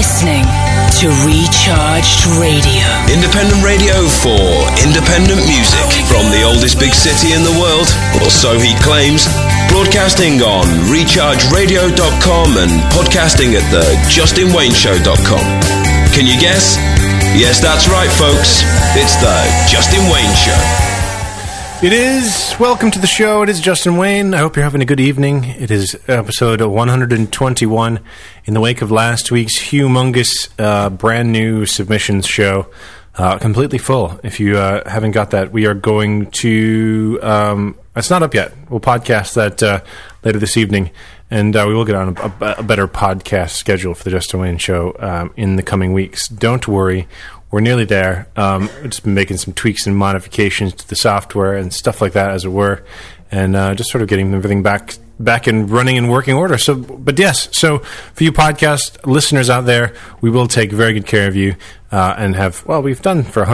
listening to Recharged Radio. Independent radio for independent music from the oldest big city in the world, or so he claims. Broadcasting on rechargeradio.com and podcasting at thejustinwayneshow.com. Can you guess? Yes, that's right, folks. It's the Justin Wayne Show. It is. Welcome to the show. It is Justin Wayne. I hope you're having a good evening. It is episode 121 in the wake of last week's humongous brand new submissions show. Completely full. If you haven't got that, we are going to... it's not up yet. We'll podcast that later this evening, and we will get on a better podcast schedule for the Justin Wayne Show in the coming weeks. Don't worry. We're nearly there. Just been making some tweaks and modifications to the software and stuff like that, as it were, and just sort of getting everything back and running in working order. So, but yes, so for you podcast listeners out there, we will take very good care of you and have, well, we've done for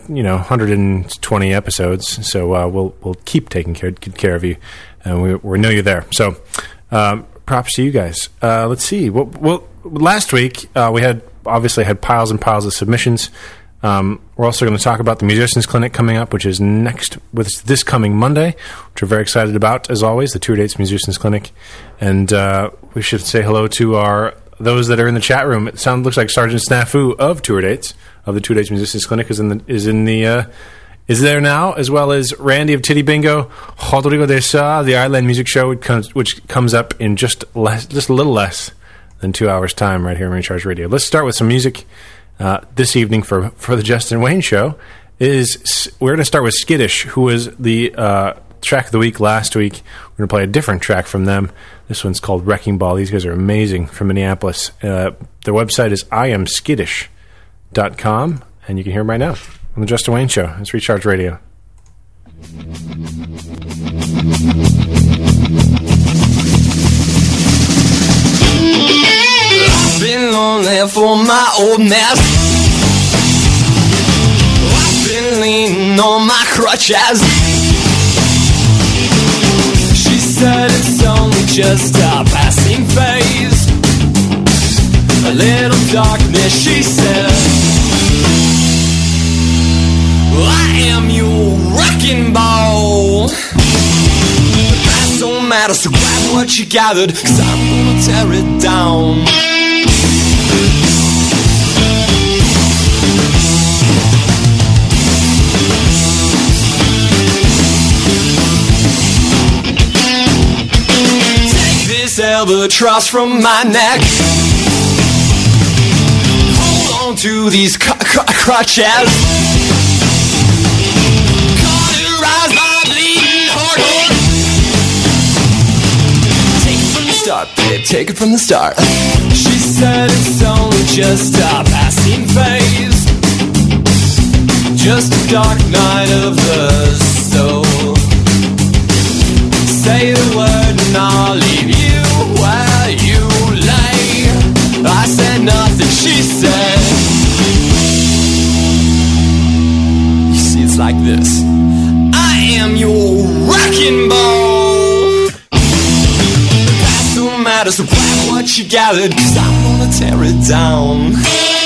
120 episodes, so we'll keep taking good care of you, and we know you're there. So, props to you guys. Let's see. Well, last week we had piles and piles of submissions. We're also going to talk about the Musicians Clinic coming up, which is this coming Monday, which we're very excited about, as always, the Tour Dates Musicians Clinic. And we should say hello to those that are in the chat room. It looks like Sergeant Snafu of Tour Dates, of the Tour Dates Musicians Clinic, is there now, as well as Randy of Titty Bingo, Rodrigo de Sa, the Ireland Music Show, which comes up in just a little less than 2 hours' time right here on Recharge Radio. Let's start with some music this evening for the Justin Wayne Show. We're going to start with Skittish, who was the track of the week last week. We're going to play a different track from them. This one's called Wrecking Ball. These guys are amazing from Minneapolis. Their website is iamskittish.com, and you can hear them right now on the Justin Wayne Show. It's Recharge Radio. I've been lonely for my old mess. I've been leaning on my crutches. She said it's only just a passing phase. A little darkness, she said. I am your wrecking ball. The past don't matter, so grab what you gathered, 'cause I'm gonna tear it down. Take this albatross from my neck. Hold on to these crutches. Take it from the start. She said it's only just a passing phase, just a dark night of the soul. Say the word and I'll leave you where you lay. I said nothing, she said. You see, it's like this. I am your wrecking ball. So grab what you gathered, 'cause I'm gonna tear it down.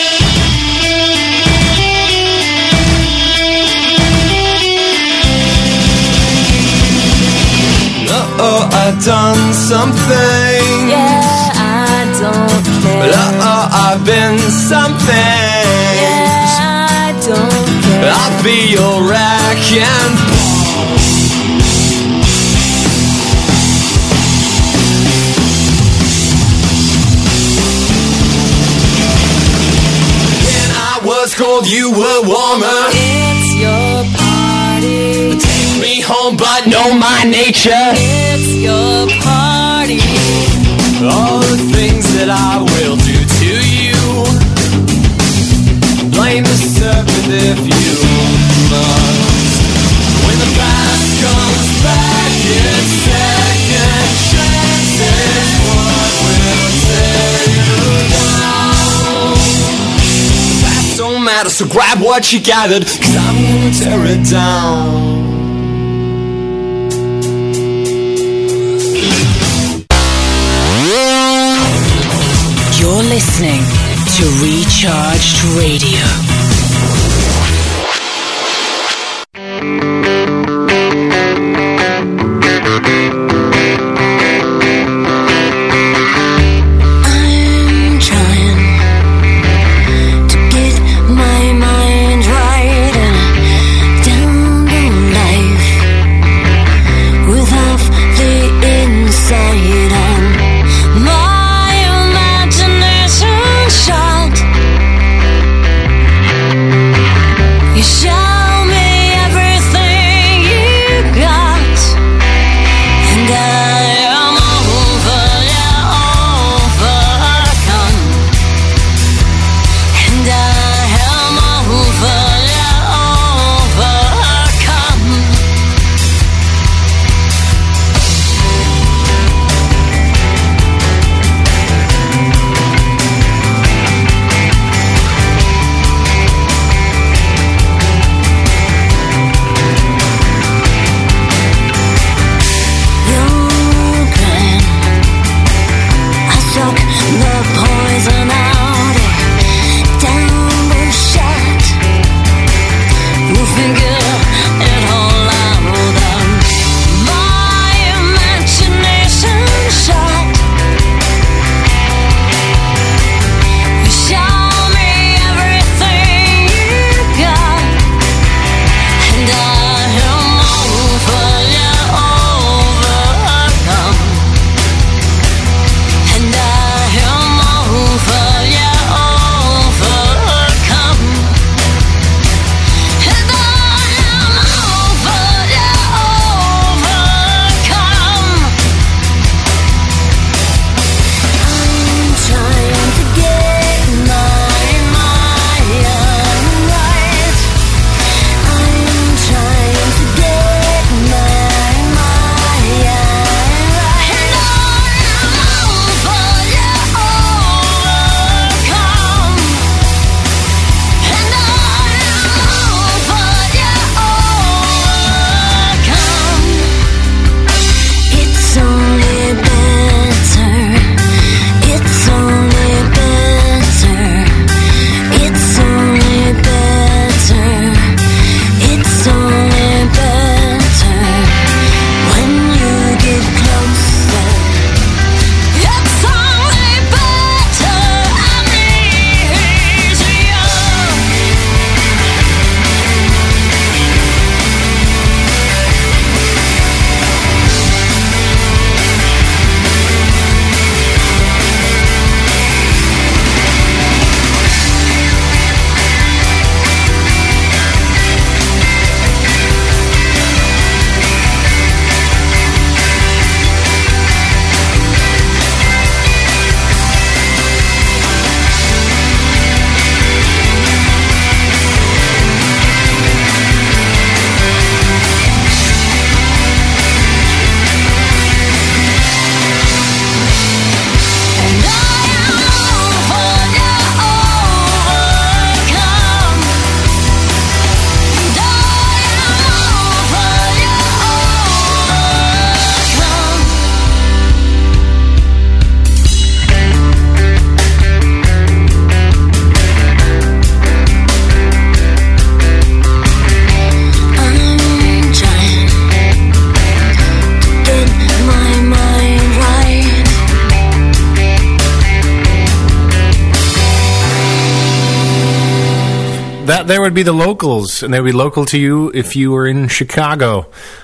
Uh-oh, I've done something. Yeah, I don't care. But I've been something. Yeah, I don't care. I'll be your wrecking ball. Cold, you were warmer. It's your party. Take me home, but know my nature. It's your party. All the things that I will do to you. Blame the serpent if you must. When the past comes back, it's second chances. What will tear you down? Don't matter, so grab what you gathered, 'cause I'm gonna tear it down. You're listening to Recharged Radio. That there would be the locals, and they would be local to you if you were in Chicago.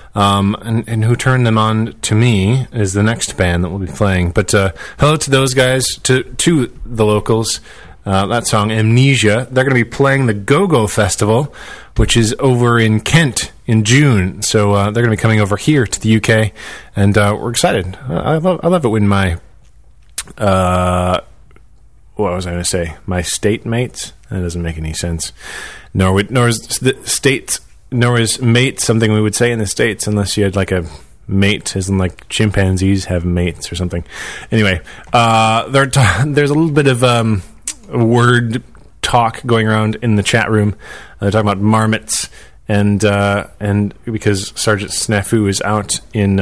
And who turned them on to me is the next band that we'll be playing. But hello to those guys, to the locals. That song, Amnesia. They're going to be playing the Go-Go Festival, which is over in Kent in June. So they're going to be coming over here to the UK, and we're excited. I love it when my what was I going to say? My state mates? That doesn't make any sense. Nor is mate something we would say in the States unless you had like a mate, as in like chimpanzees have mates or something. Anyway, there's a little bit of word talk going around in the chat room. They're talking about marmots, and because Sergeant Snafu is out in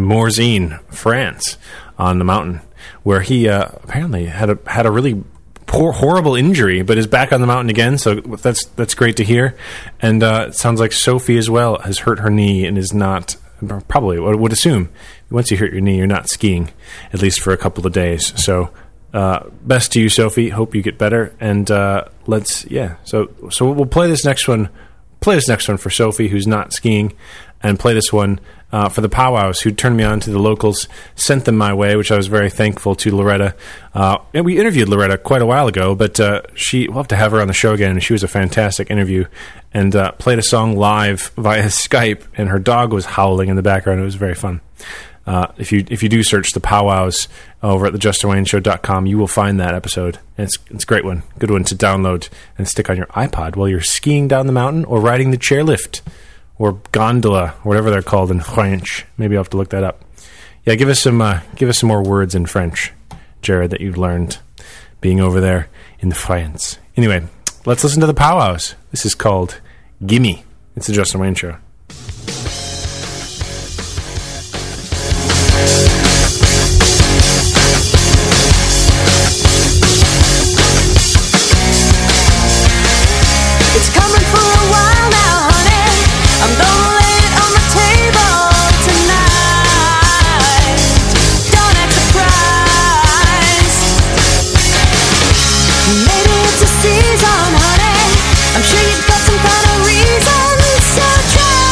Morzine, France, on the mountain, where he apparently had a really horrible injury, but is back on the mountain again. So that's great to hear. And it sounds like Sophie as well has hurt her knee and is not, probably I would assume once you hurt your knee, you're not skiing, at least for a couple of days. So best to you, Sophie. Hope you get better. And So we'll play this next one. Play this next one for Sophie, who's not skiing, and play this one for the powwows, who turned me on to the locals, sent them my way, which I was very thankful to Loretta. And we interviewed Loretta quite a while ago, but we'll have to have her on the show again. She was a fantastic interview, and played a song live via Skype, and her dog was howling in the background. It was very fun. If you do search the powwows over at thejustinwayneshow.com, you will find that episode. And it's a great one. Good one to download and stick on your iPod while you're skiing down the mountain or riding the chairlift or gondola, whatever they're called in French. Maybe I'll have to look that up. Yeah, give us some more words in French, Jared, that you've learned being over there in France. Anyway, let's listen to the powwows. This is called Gimme. It's the Justin Wayne Show. It's coming for a while now, honey. I'm gonna lay it on the table tonight. Don't act surprised. Maybe it's a season, honey. I'm sure you've got some kind of reason, so try.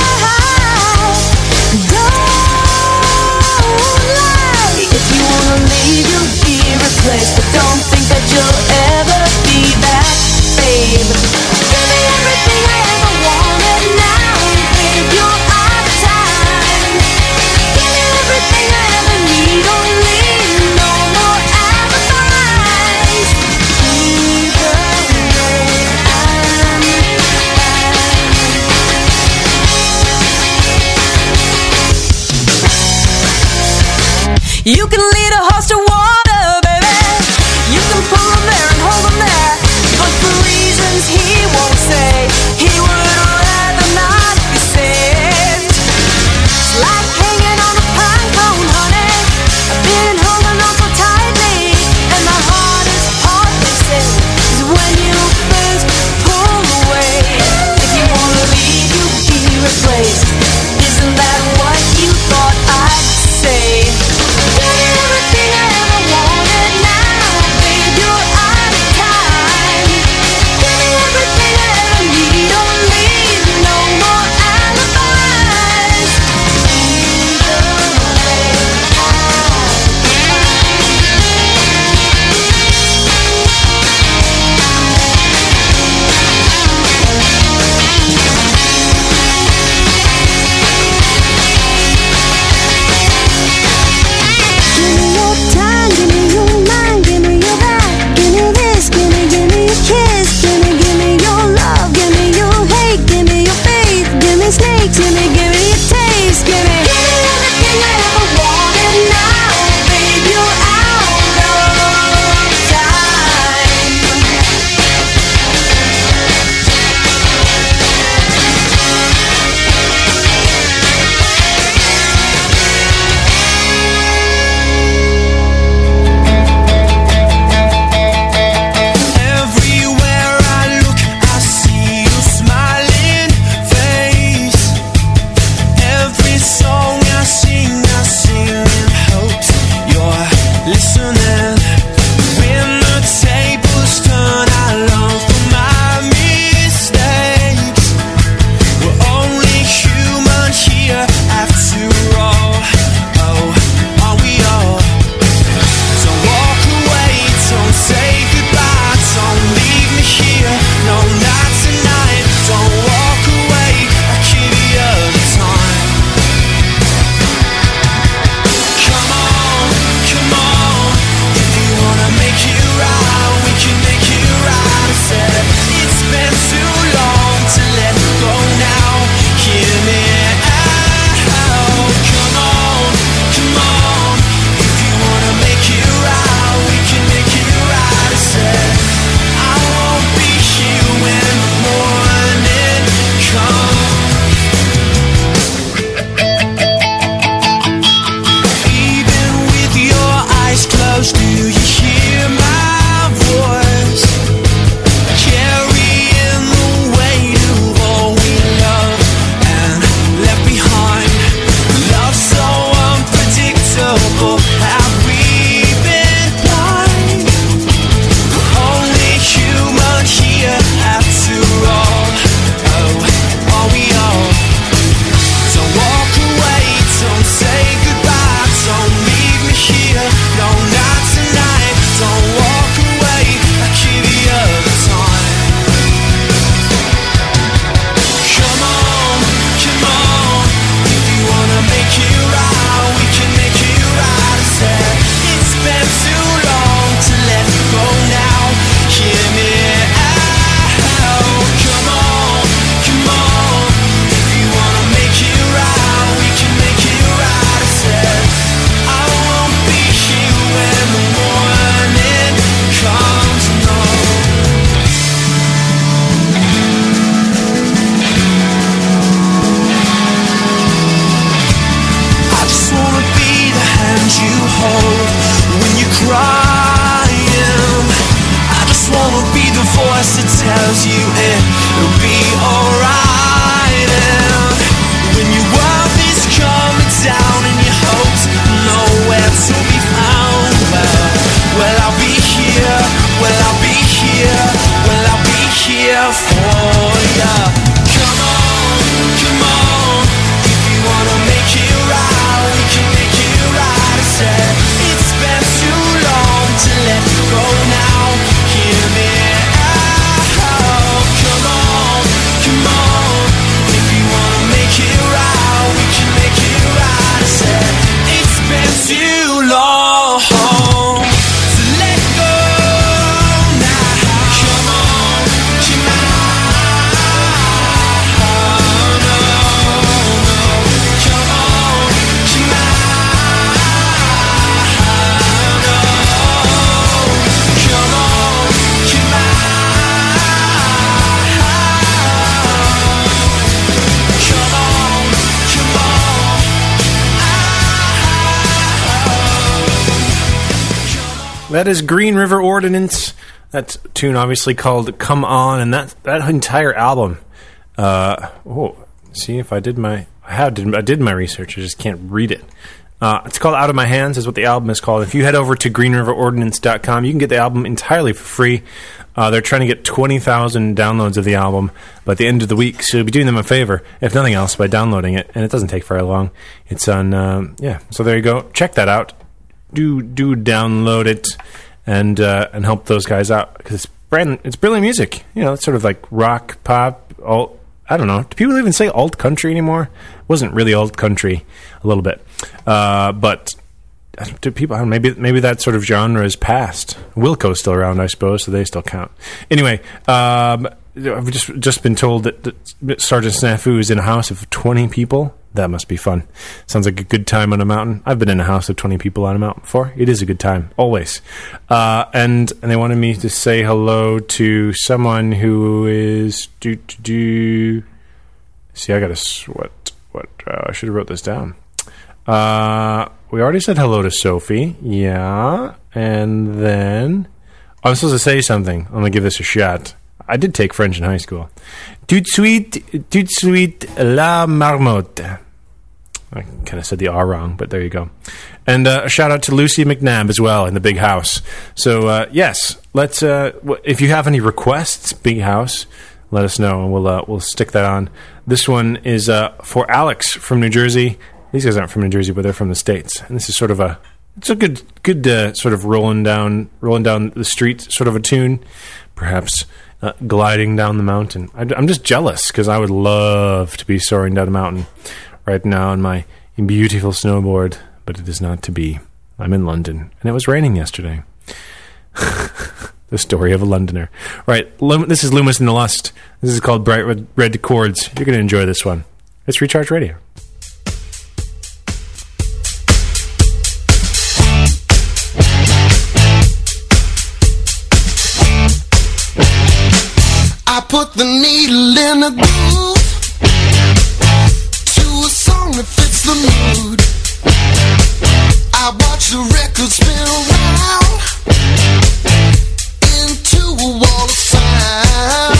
just tells you it'll be alright. And when your world is coming down and your hopes nowhere to be found, well, I'll be here, well, I'll be here, well, I'll be here for ya. Come on, if you wanna make it right, we can make it right. I said, it's been too long to let go now, hear me out. Come on, if you wanna make it right, we can make it right. I said, it's been too long to let go now. Come on, That is Green River Ordinance. That tune obviously called Come On, and that entire album. See if I did my research. I just can't read it. It's called Out of My Hands is what the album is called. If you head over to greenriverordinance.com, you can get the album entirely for free. They're trying to get 20,000 downloads of the album by the end of the week, so you'll be doing them a favor, if nothing else, by downloading it, and it doesn't take very long. It's on, so there you go. Check that out. Do download it and help those guys out, because it's brilliant music. You know, it's sort of like rock, pop, alt. I don't know. Do people even say alt country anymore? It wasn't really alt country, a little bit, but do people? I don't know, maybe that sort of genre is past. Wilco's still around, I suppose, so they still count. Anyway, I've just been told that Sergeant Snafu is in a house of 20 people. That must be fun. Sounds like a good time on a mountain. I've been in a house of 20 people on a mountain before. It is a good time, always. And they wanted me to say hello to someone who is See, I got to I should have wrote this down. We already said hello to Sophie. Yeah, and then I'm supposed to say something. I'm gonna give this a shot. I did take French in high school. Tout de suite, la marmotte. I kind of said the R wrong, but there you go. And a shout out to Lucy McNabb as well in the Big House. So yes, let's. If you have any requests, Big House, let us know, and we'll stick that on. This one is for Alex from New Jersey. These guys aren't from New Jersey, but they're from the States, and this is sort of a good sort of rolling down the street sort of a tune, perhaps. Gliding down the mountain. I'm just jealous because I would love to be soaring down a mountain right now on my beautiful snowboard, but it is not to be. I'm in London, and it was raining yesterday. The story of a Londoner. Right, this is Loomis and the Lust. This is called Bright Red Chords. You're going to enjoy this one. It's Recharge Radio. I put the needle in a groove to a song that fits the mood. I watch the record spin around into a wall of sound.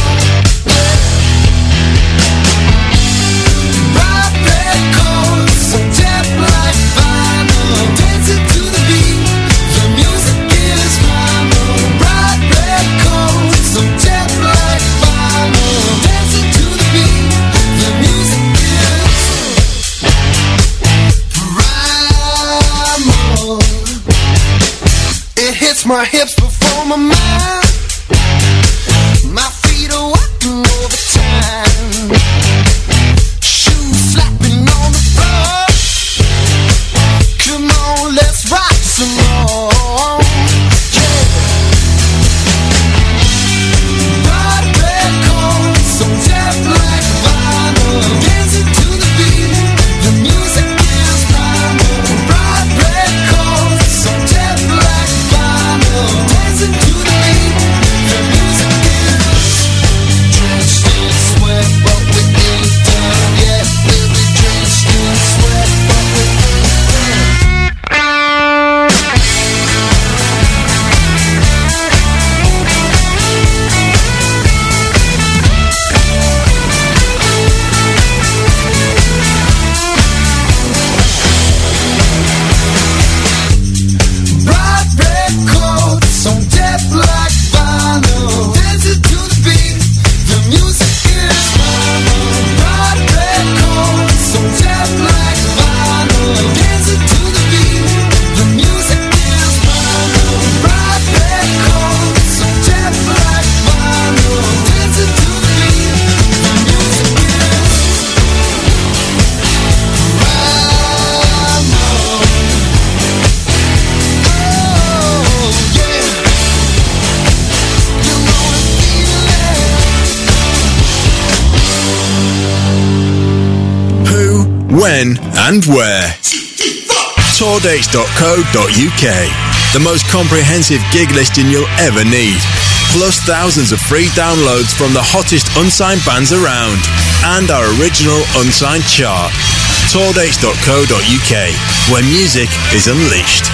Bright red chords, jet black vinyl, dancing to the beat. The music is primal. Bright red chords, jet black. Dancing to the beat, the music is primal. It hits my hips before my mind. My feet are walking over time. Shoes slapping on the floor. Come on, let's rock some more. Some jet black vinyl, dancing to the beat. The music is primal. Bright red chords, some jet black vinyl, dancing to the beat. The when and where. Tourdates.co.uk. The most comprehensive gig listing you'll ever need. Plus thousands of free downloads from the hottest unsigned bands around. And our original unsigned chart. Tourdates.co.uk, where music is unleashed.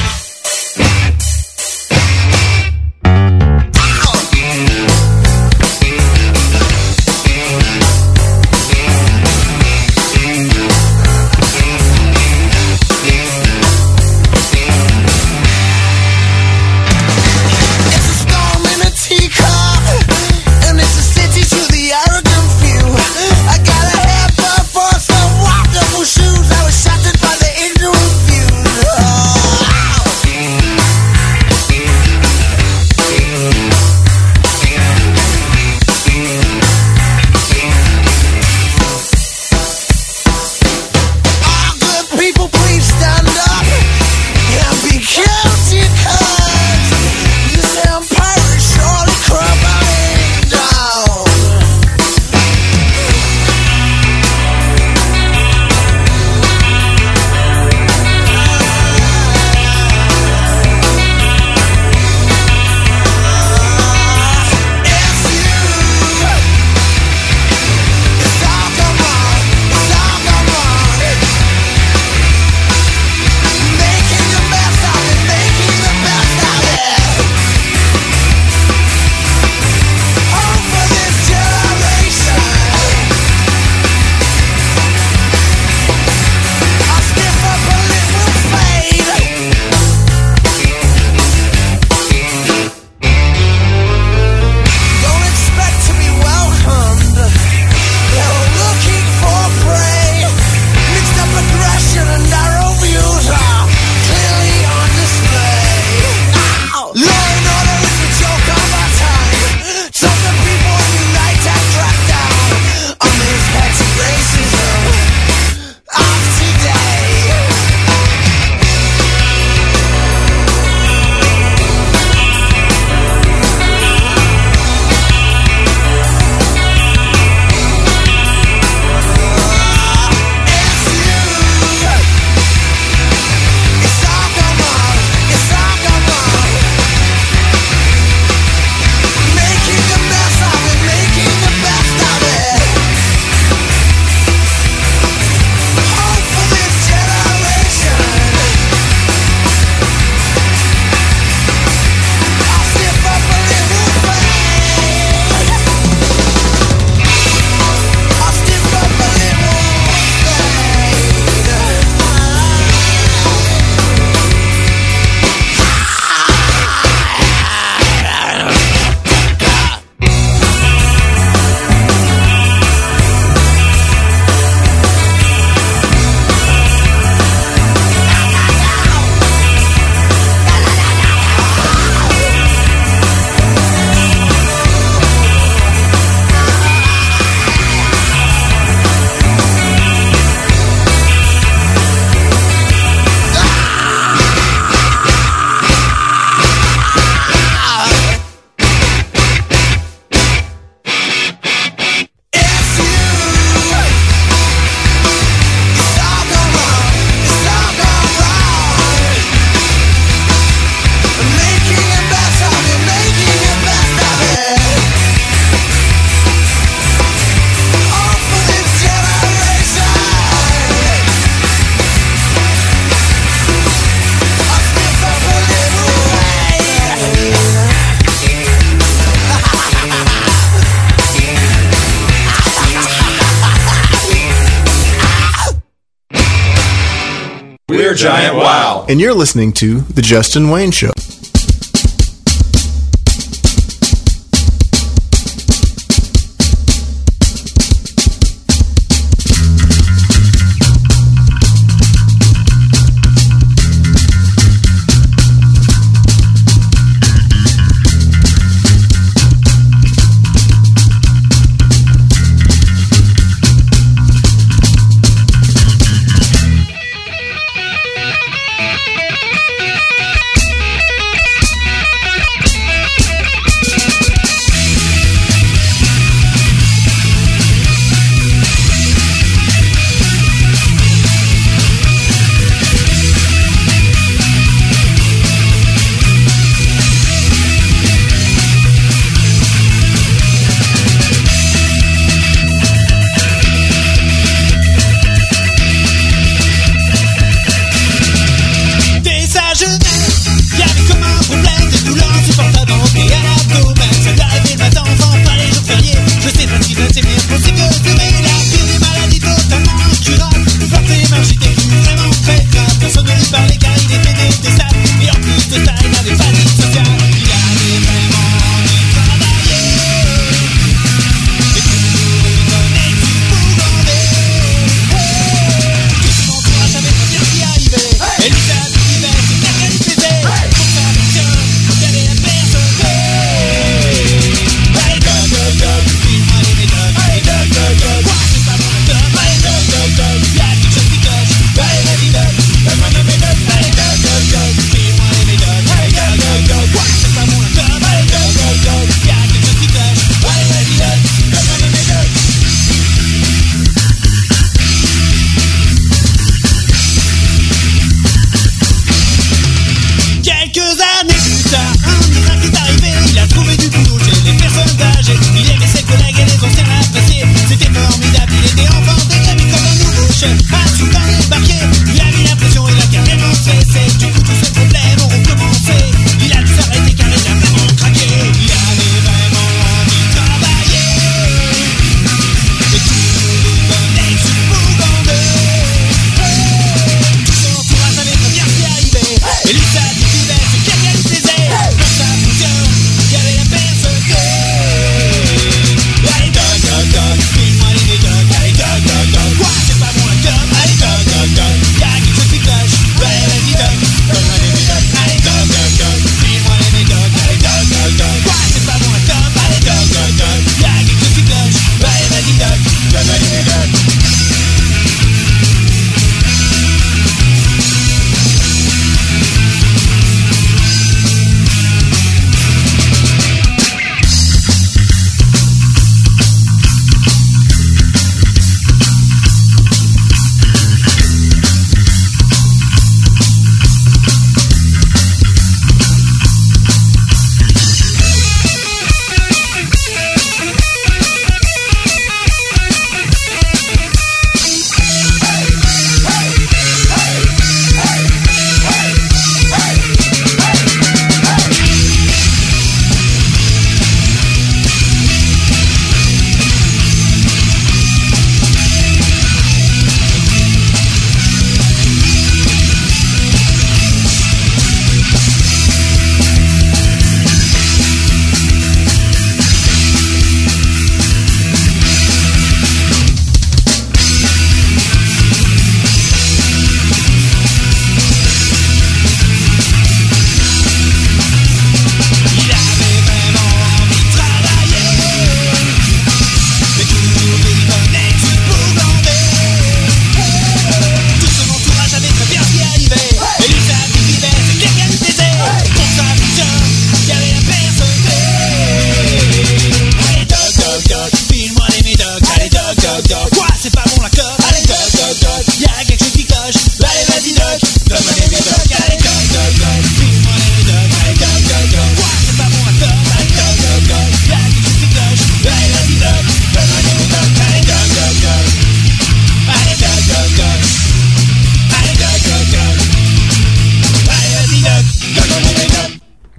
We're Giant Wow. And you're listening to The Justin Wayne Show.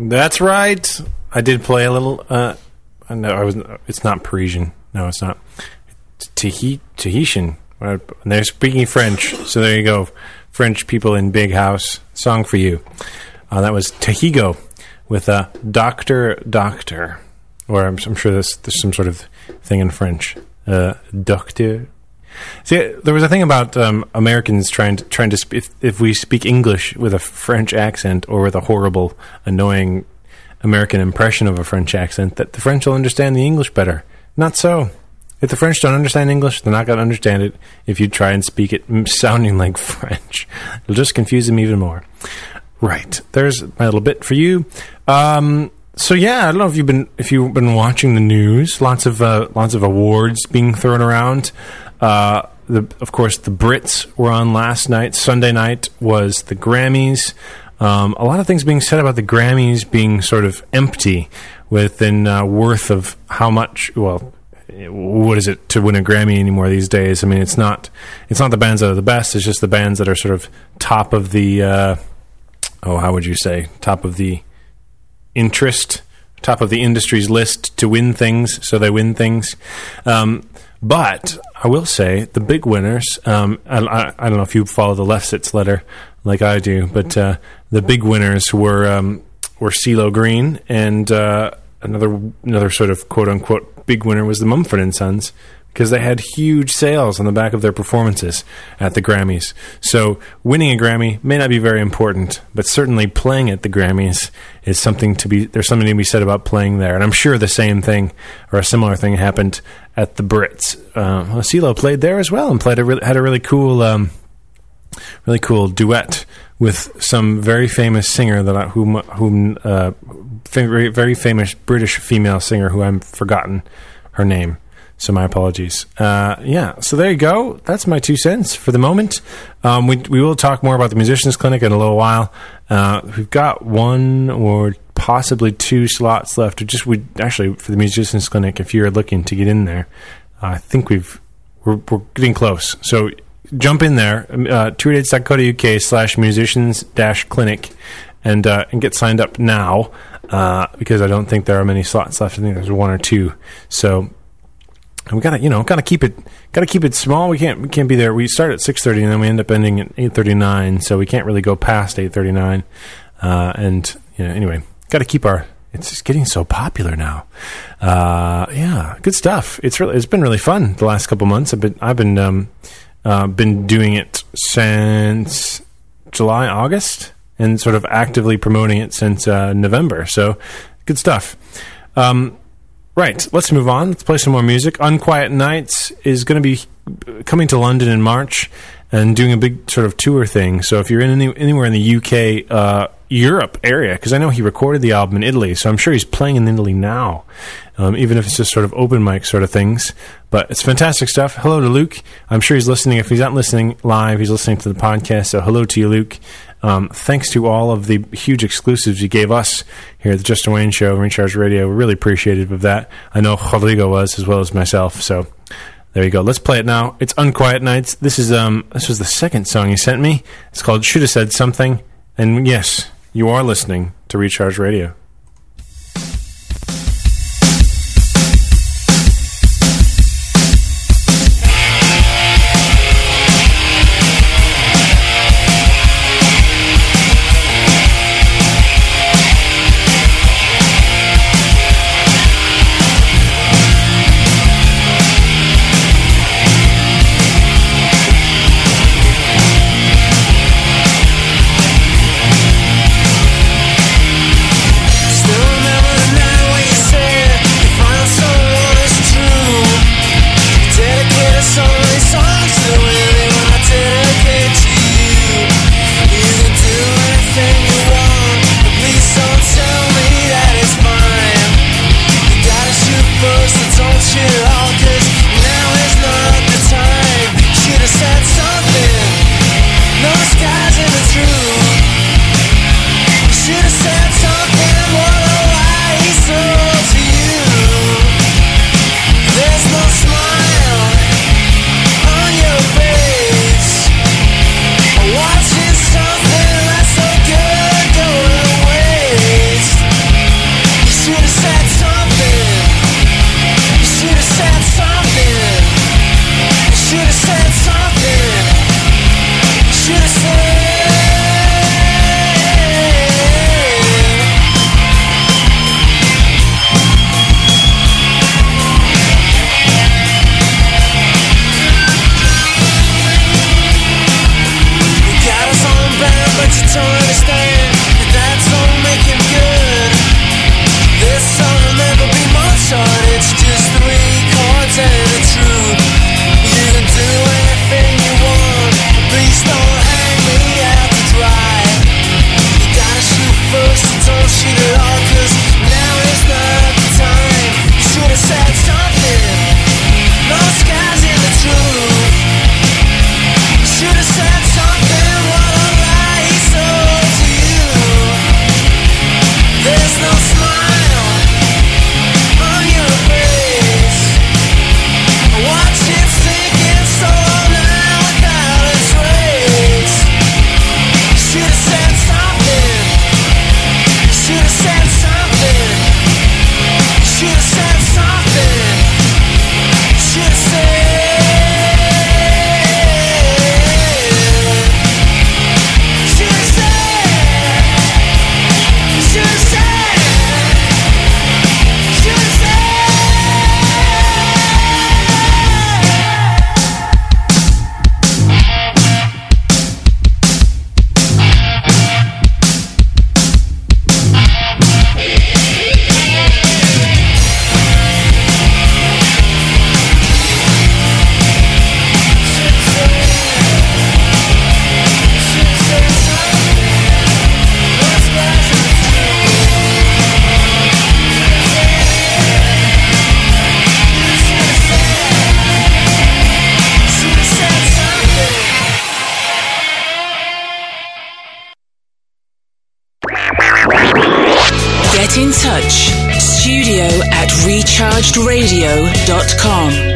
That's right. I did play a little. No, I was. It's not Parisian. No, it's not. It's Tahitian. They're speaking French, so there you go. French people in Big House. Song for you. That was Tahigo with Doctor. Or I'm sure there's some sort of thing in French. Doctor. See, there was a thing about Americans trying to if we speak English with a French accent or with a horrible, annoying American impression of a French accent, that the French will understand the English better. Not so. If the French don't understand English, they're not going to understand it if you try and speak it sounding like French. It'll just confuse them even more. Right. There's my little bit for you. So yeah, I don't know if you've been watching the news. Lots of awards being thrown around. Of course, the Brits were on last night. Sunday night was the Grammys. A lot of things being said about the Grammys being sort of empty within worth of how much. Well, what is it to win a Grammy anymore these days? I mean, it's not the bands that are the best. It's just the bands that are sort of top of the. How would you say? Top of the interest, top of the industry's list to win things, so they win things. But I will say the big winners. I don't know if you follow the Lefsetz letter like I do, but the big winners were CeeLo Green, and another sort of quote unquote big winner was the Mumford & Sons, because they had huge sales on the back of their performances at the Grammys. So winning a Grammy may not be very important, but certainly playing at the Grammys is something to be. There's something to be said about playing there, and I'm sure the same thing or a similar thing happened at the Brits. CeeLo played there as well and had a really cool duet with some very famous singer very famous British female singer who I've forgotten her name. So my apologies. So there you go. That's my 2 cents for the moment. We will talk more about the Musicians Clinic in a little while. We've got 1 or possibly 2 slots left. Actually, for the Musicians Clinic, if you're looking to get in there, I think we're getting close. So jump in there, tweetdates.co.uk/musicians-clinic, and get signed up now, because I don't think there are many slots left. I think there's 1 or 2. So we gotta keep it small. We can't be there. We start at 6:30 and then we end up ending at 8:39, so we can't really go past 8:39. Anyway, gotta keep it's just getting so popular now. Good stuff. It's been really fun the last couple months. I've been doing it since July, August, and sort of actively promoting it since November. So good stuff. Right, let's move on. Let's play some more music. Unquiet Nights is going to be coming to London in March and doing a big sort of tour thing. So if you're in anywhere in the UK, Europe area, because I know he recorded the album in Italy, so I'm sure he's playing in Italy now, even if it's just sort of open mic sort of things. But it's fantastic stuff. Hello to Luke. I'm sure he's listening. If he's not listening live, he's listening to the podcast. So hello to you, Luke. Thanks to all of the huge exclusives you gave us here at the Justin Wayne Show, Recharge Radio. We're really appreciative of that. I know Rodrigo was, as well as myself. So there you go. Let's play it now. It's Unquiet Nights. This was the second song you sent me. It's called Should Have Said Something. And yes, you are listening to Recharge Radio. Should Studio at rechargedradio.com.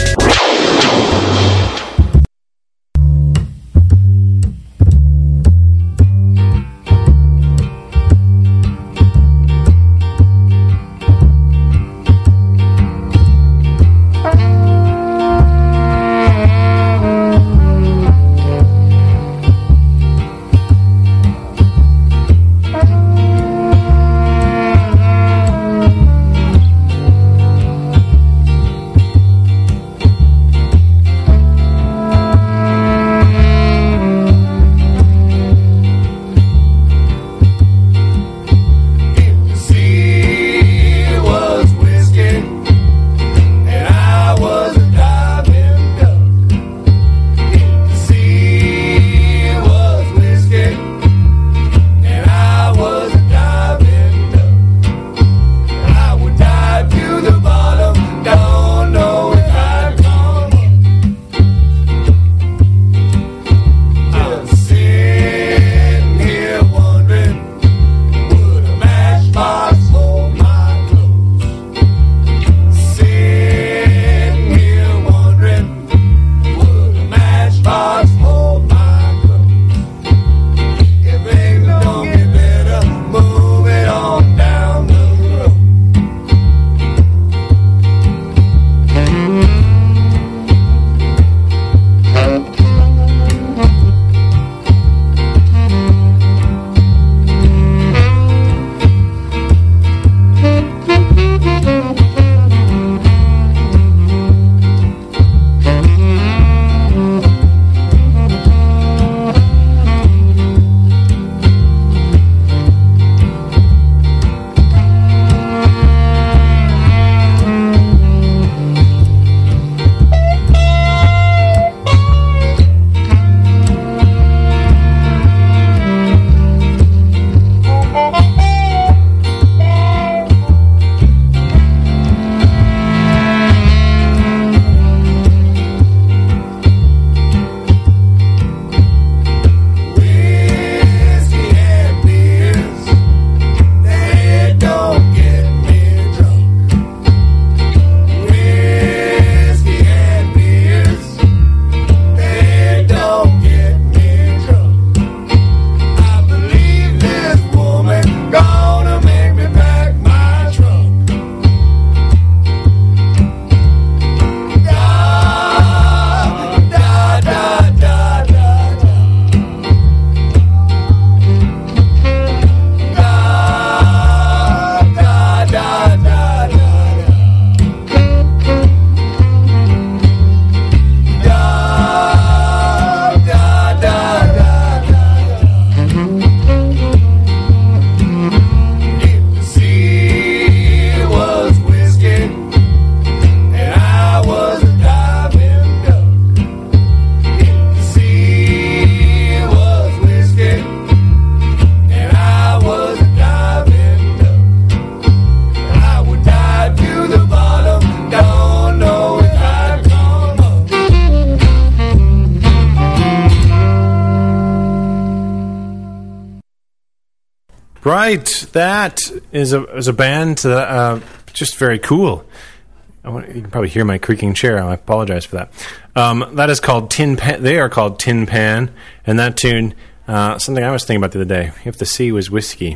Right, that is a band that just very cool. You can probably hear my creaking chair. I apologize for that. That is called Tin Pan. They are called Tin Pan, and that tune, something I was thinking about the other day. If the Sea Was Whiskey.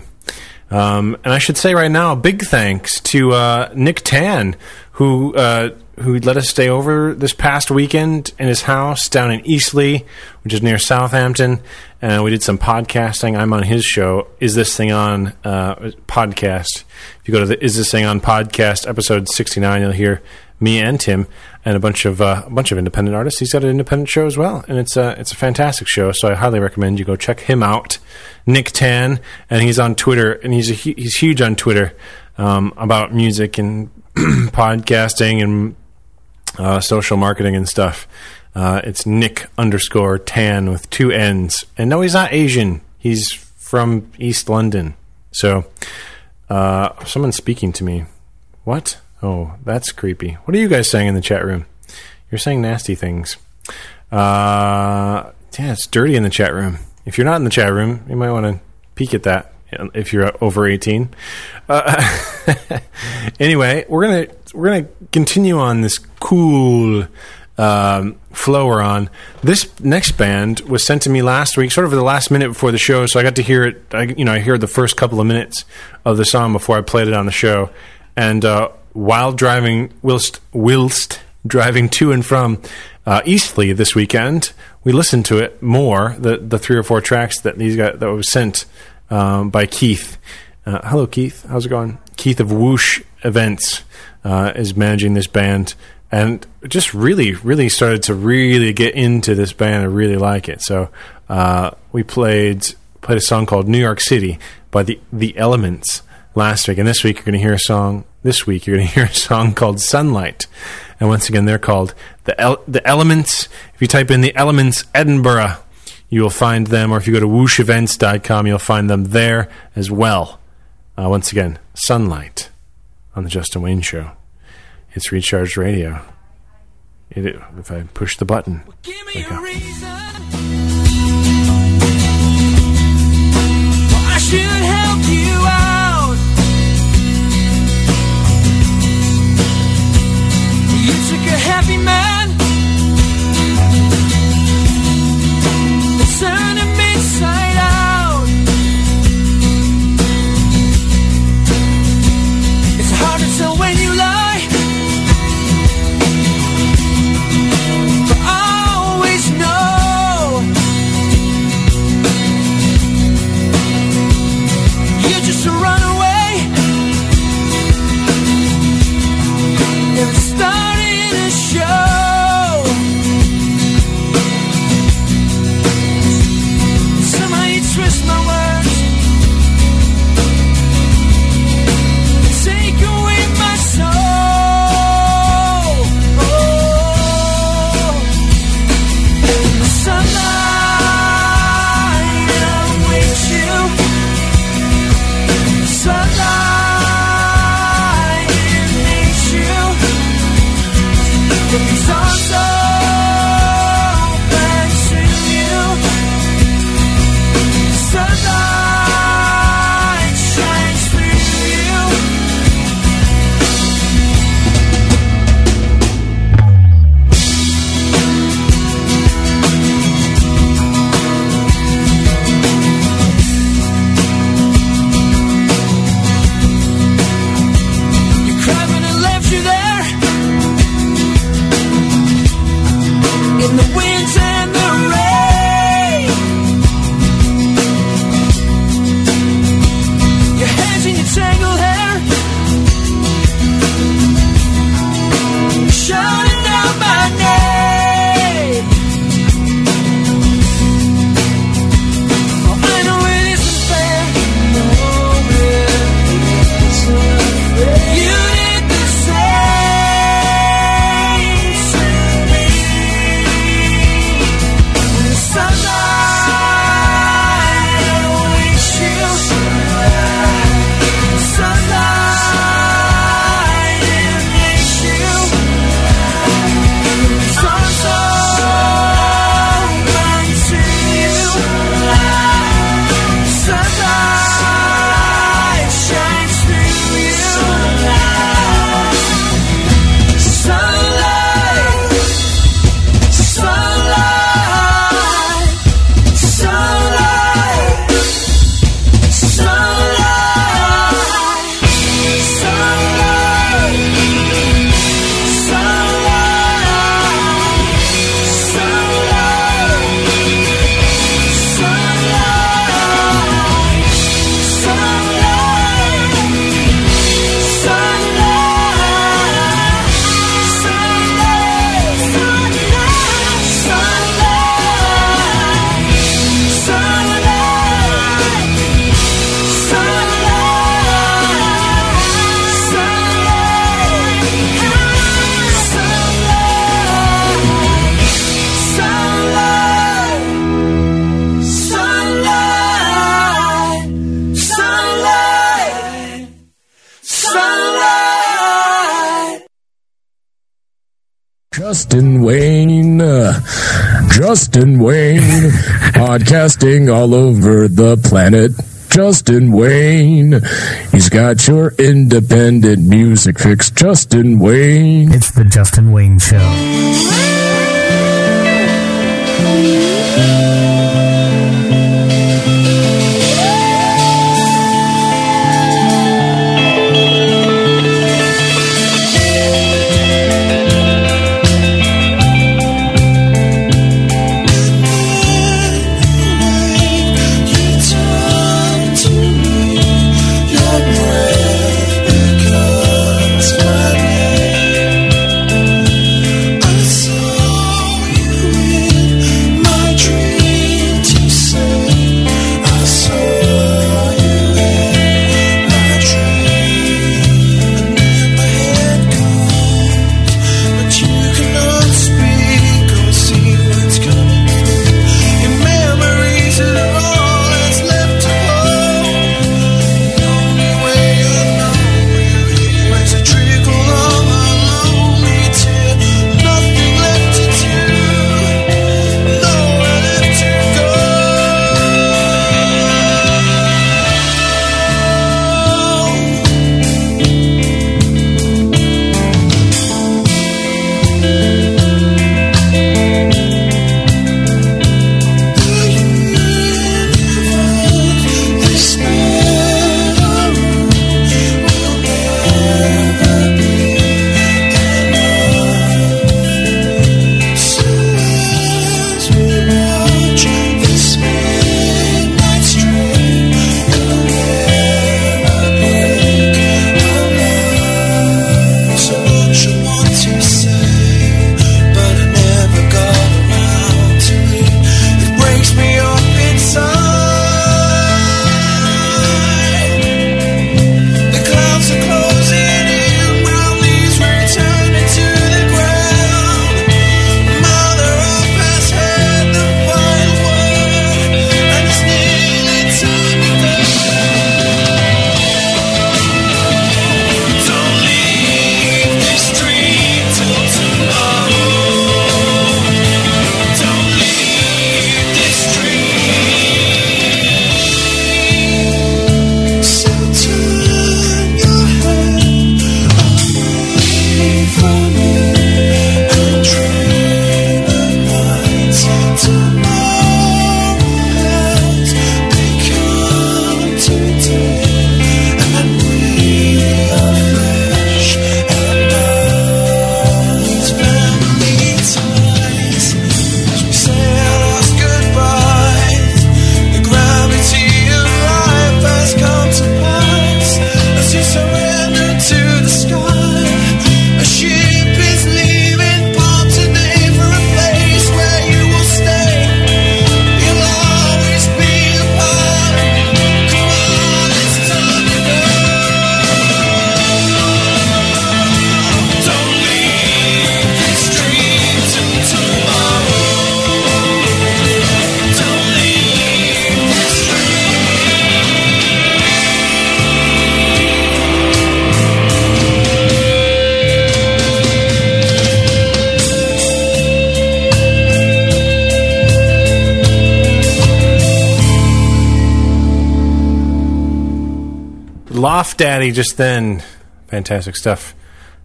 And I should say right now, big thanks to Nick Tan, who let us stay over this past weekend in his house down in Eastleigh, which is near Southampton. And we did some podcasting. I'm on his show, Is This Thing On podcast. If you go to the Is This Thing On podcast, episode 69, you'll hear me and Tim and a bunch of independent artists. He's got an independent show as well, and it's a fantastic show. So I highly recommend you go check him out, Nick Tan, and he's on Twitter, and he's huge on Twitter about music and podcasting and social marketing and stuff. It's Nick_Tan with 2 N's. And no, he's not Asian. He's from East London. So, someone's speaking to me. What? Oh, that's creepy. What are you guys saying in the chat room? You're saying nasty things. Yeah, it's dirty in the chat room. If you're not in the chat room, you might want to peek at that if you're over 18. Anyway, we're gonna continue on this cool flow we're on. This next band was sent to me last week, sort of at the last minute before the show, so I got to hear it. I heard the first couple of minutes of the song before I played it on the show. And whilst driving to and from Eastleigh this weekend, we listened to it more. The 3 or 4 tracks that was sent by Keith. Hello, Keith. How's it going? Keith of Whoosh Events is managing this band, and just really, really started to really get into this band. I really like it. So we played a song called New York City by the Elements last week, and this week you're going to hear a song. This week you're going to hear a song called Sunlight, and once again they're called the Elements. If you type in the Elements Edinburgh, you will find them, or if you go to whooshevents.com, you'll find them there as well. Once again, Sunlight on the Justin Wayne Show. It's Recharged Radio. If I push the button, Give me a reason. I should help you out. You took a happy man and turned him inside out. It's hard to tell when you lie, but I always know you're just a runaway, and it's starting to show. Somehow you twist my words, take away my soul. The sunlight awaits you. Sunlight needs you. But these arms open to you. Sunlight shines through you. You cried when I left you there, in the wind and the rain. Your hands in your tangled hair, shouting out my name. Oh, I know it isn't fair. No, it isn't fair. You did the same to me. The sunlight awaits you. Sunlight needs you. Arms open to you. Sunlight shines through you. Sunlight, sunlight, sunlight, Justin Wayne, podcasting all over the planet. Justin Wayne. He's got your independent music fix. Justin Wayne. It's the Justin Wayne Show. Loft Daddy just then, fantastic stuff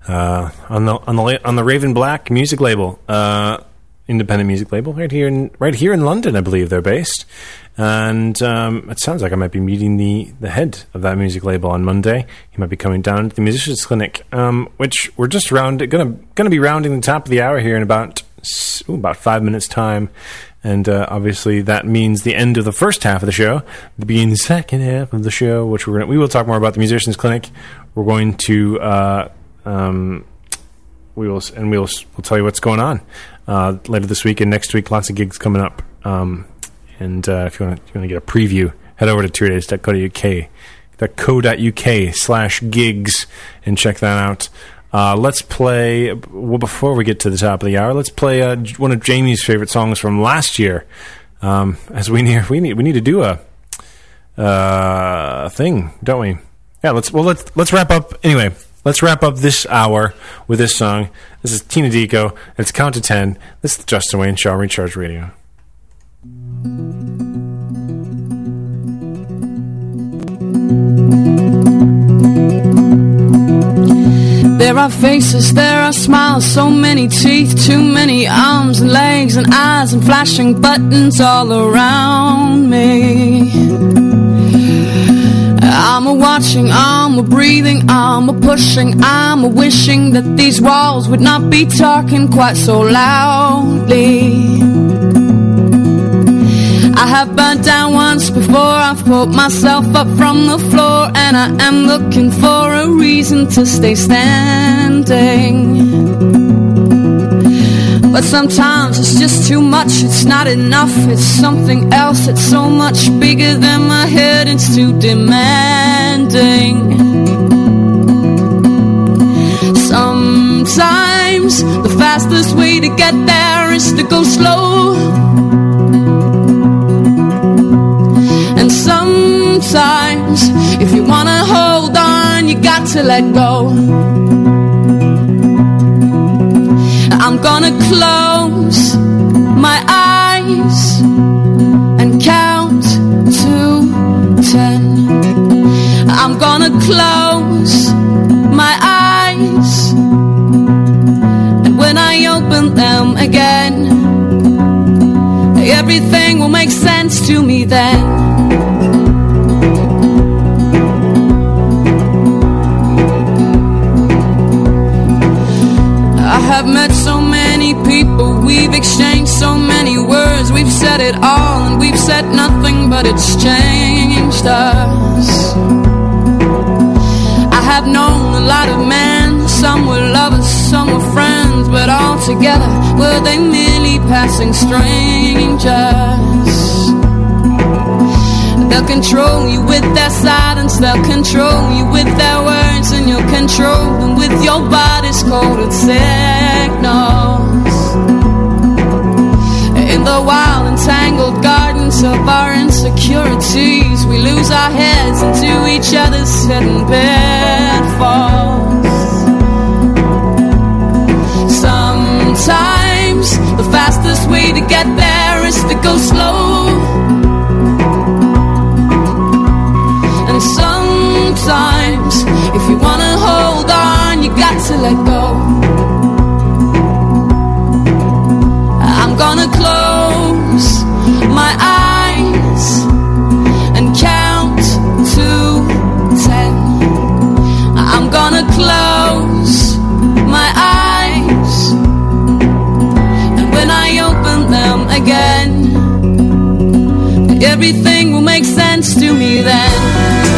on the Raven Black music label, independent music label right here in London, I believe they're based, and it sounds like I might be meeting the head of that music label on Monday. He might be coming down to the Musicians Clinic, which we're just gonna be rounding the top of the hour here in about 5 minutes time. And obviously that means the end of the first half of the show, the beginning of the second half of the show, which we will talk more about the Musicians Clinic. We're going to we'll tell you what's going on later this week and next week. Lots of gigs coming up. And if you want to get a preview, head over to tourdays.co.uk/gigs and check that out. Let's play, before we get to the top of the hour, let's play one of Jamie's favorite songs from last year. As we need to do a thing, don't we? Yeah, let's wrap up. Anyway, let's wrap up this hour with this song. This is Tina Dico. It's Count to 10. This is the Justin Wayne Show, Recharge Radio. There are faces, there are smiles, so many teeth, too many arms and legs and eyes and flashing buttons all around me. I'm a watching, I'm a breathing, I'm a pushing, I'm a wishing that these walls would not be talking quite so loudly. I have burnt down once before, I've pulled myself up from the floor, and I am looking for a reason to stay standing. But sometimes it's just too much, it's not enough, it's something else, it's so much bigger than my head, it's too demanding. Sometimes the fastest way to get there is to go slow. And sometimes, if you wanna hold on, you got to let go. I'm gonna close my eyes and count to 10. I'm gonna close my eyes, and when I open them again, everything will make sense to me then. I have met so many people, we've exchanged so many words, we've said it all and we've said nothing, but it's changed us. I have known a lot of men, some were lovers, some were friends, but all together were they merely passing strangers. They'll control you with their silence, they'll control you with their words, and you'll control them with your body's coded signals. In the wild and tangled gardens of our insecurities, we lose our heads into each other's hidden pitfalls. Sometimes the fastest way to get there is to go slow. And sometimes, if you wanna hold on, you got to let go. I'm gonna close my eyes and count to 10. I'm gonna close my eyes, and when I open them again, everything will make sense to me then.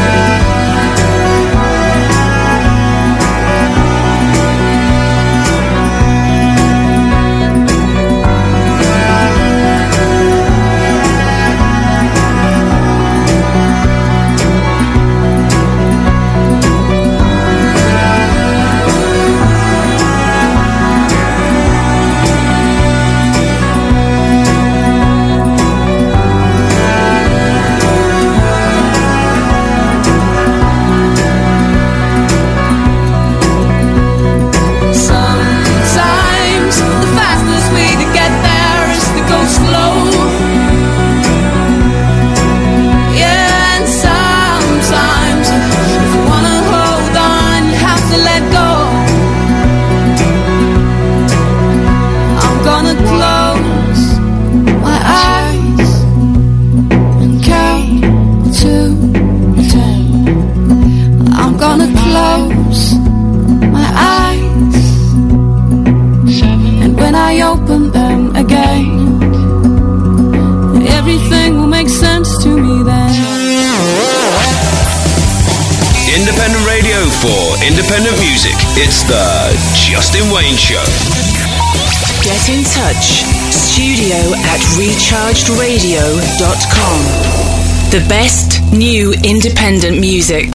For independent music, it's the Justin Wayne Show. Get in touch. studio@rechargedradio.com. The best new independent music.